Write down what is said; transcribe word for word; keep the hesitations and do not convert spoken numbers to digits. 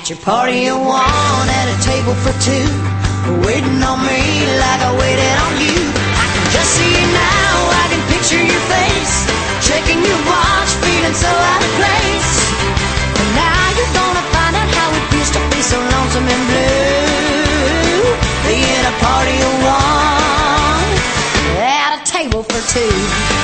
At your party of one, at a table for two, waiting on me like I waited on you. I can just see you now, I can picture your face, checking your watch, feeling so out of place. And now you're gonna find out how it feels to be so lonesome and blue, being a party of one, at a table for two.